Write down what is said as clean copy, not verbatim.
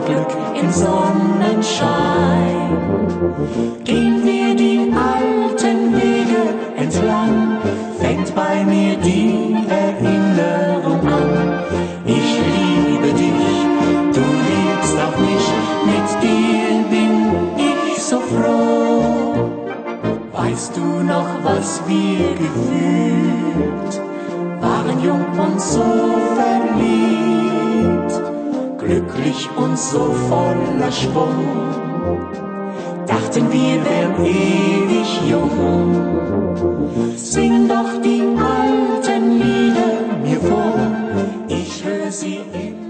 Glück im Sonnenschein. Gehen wir die alten Wege entlang, fängt bei mir die Erinnerung an. Ich liebe dich, du liebst auch mich, mit dir bin ich so froh. Weißt du noch, was wir gefühlt, waren jung und so verliebt, glücklich und so voller Schwung, dachten wir wären ewig jung. Sing doch die alten Lieder mir vor, ich höre sie immer.